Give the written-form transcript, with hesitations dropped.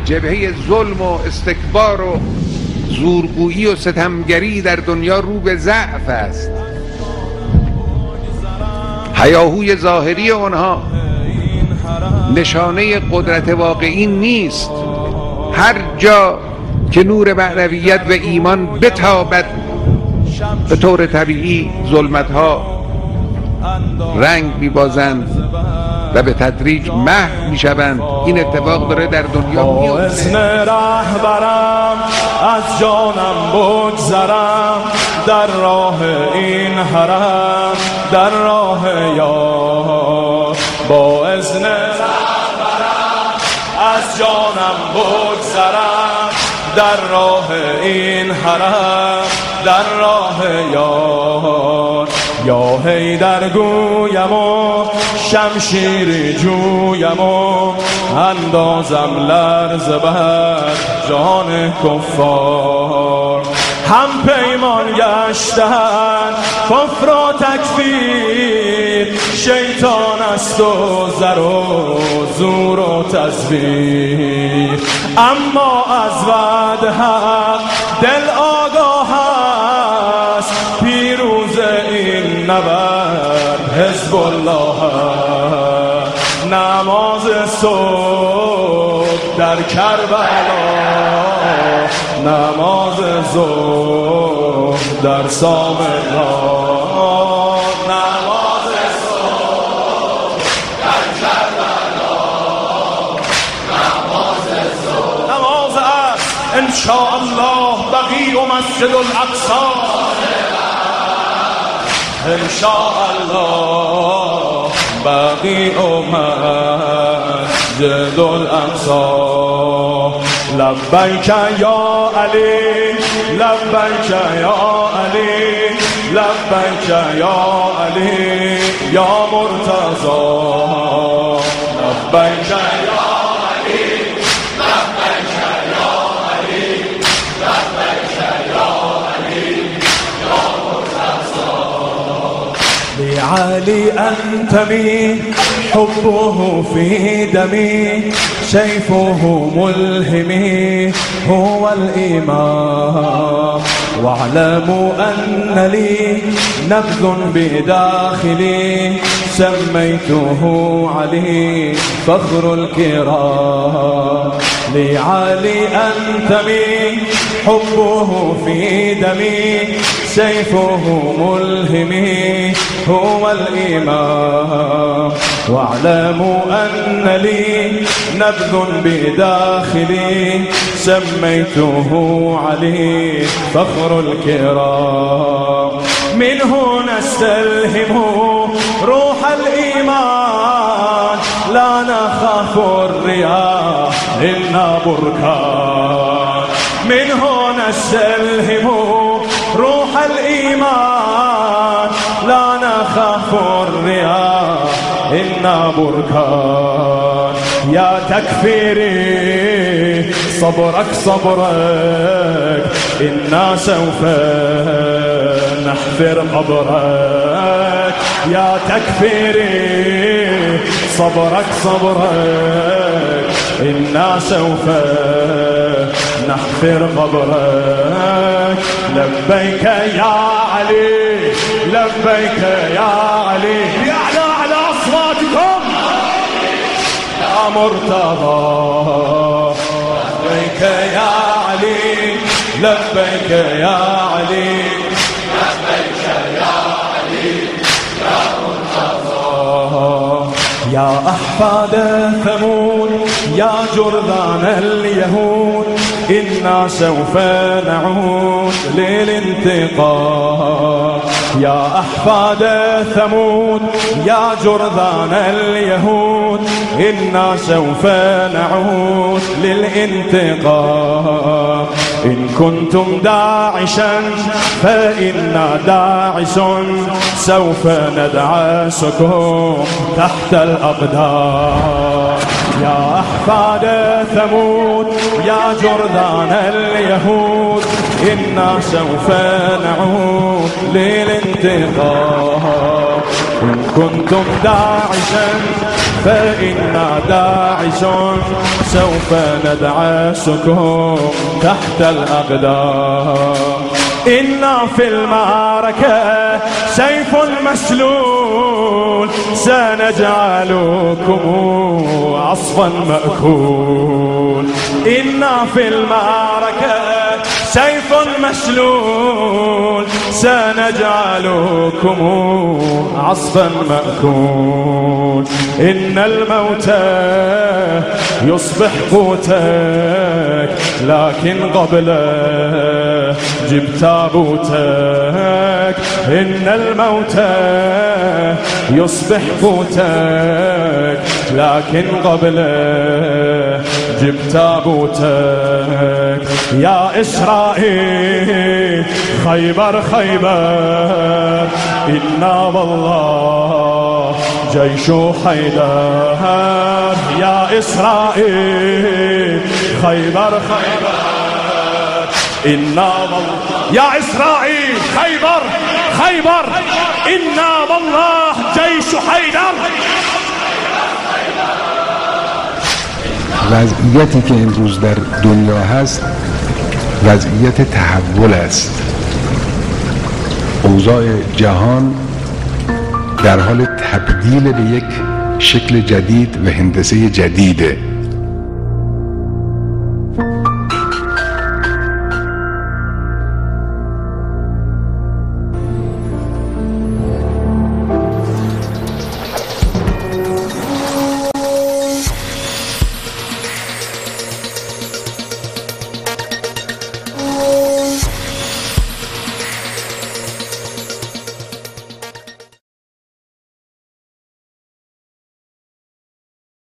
جبهه ظلم و استکبار و زورگویی و ستمگری در دنیا رو به ضعف است. هیاهوی ظاهری آنها نشانه قدرت واقعی نیست. هر جا که نور معنویت و ایمان بتابد به طور طبیعی ظلمت‌ها رنگ می‌بازند و به تدریج محو میشوند. این اتفاق داره در دنیا میفته. اسم رهبرم از جانم بگذرم در راه این حرم، در راه یار. با اذن رهبرم از جانم بگذرم در راه این حرم، در راه یار. یا حیدر گویم و شمشیری جویم و اندازم لرز بر جان کفار. هم پیمان گشتن کفر و تکفیر، شیطان است و زر و زور و تزویر. اما از وعده حق دل آگاه است، پیروز این نبرد حزب الله است. نماز صبح در کربلا، نماز ظهر در سامرا. نماز صبح در کربلا، نماز ظهر. نماز عصر انشاءالله بقیع و مسجد الاقصی، انشاءالله بقیع و مسجد الاقصی. لبیک یا علی، لبیک یا علی، لبیک یا علی یا مرتضی. لبیک یا علی، لبیک یا علی، لبیک یا علی یا مرتضی. لعلی انتمی حبه في دمي، سيفه ملهمي هو الإمام. واعلموا أن لي نبذ بداخلي، سميته علي فخر الكرام. لعلي أنتمي حبه في دمي، سيفه ملهمي هو الإمام. واعلموا أن لي نبذ بداخلي، سميته علي فخر الكرام. منه نستلهم روح الإيمان، لا نخاف الرياح إنا بركان. منه نستلهم روح الإيمان، لا نخاف الرياح إنا بركان. يا تكفيري صبرك صبرك، إنا سوف نحفر قبرك. يا تكفيري صبرك صبرك، إنا سوف نحفر قبرك. لبيك يا علي، لبيك يا علي، يعلى على أصواتكم يا مرتضى. لبيك يا علي، لبيك يا علي، لبيك يا علي يا مرتضى. يا أحفاد ثمود يا جرذان اليهود، إنا سوف نعود للانتقام. يا أحفاد ثمود يا جرذان اليهود، إنا سوف نعود للانتقام. إن كنتم داعشا فإنا داعس، سوف ندعسكم تحت الأقدام. يا أحفاد ثمود يا جرذان اليهود، إنا سوف نعود للانتقام. إن كنتم داعشا فإنا داعش سوف ندعسكم تحت الأقدام. إنا في المعركة سيف مسلول سنجعلكم عصفا مأكول. إنا في المعركة سيف مسلول سنجعلكم عصفا مأكول. إن الموت يصبح قوتك لكن قبله جب تابوتك. إن الموت يصبح قوتك لكن قبله جب تابوتك. يا إسرائيل خيبر خيبر إنا والله جيش حيدر. يا إسرائيل خيبر خيبر إنا والله. يا إسرائيل خيبر خيبر إنا والله جيش حیدر. وضعیتی که امروز در دنیا هست وضعیت تحول است. اوضاع جهان در حال تبدیل به یک شکل جدید و هندسه جدیده.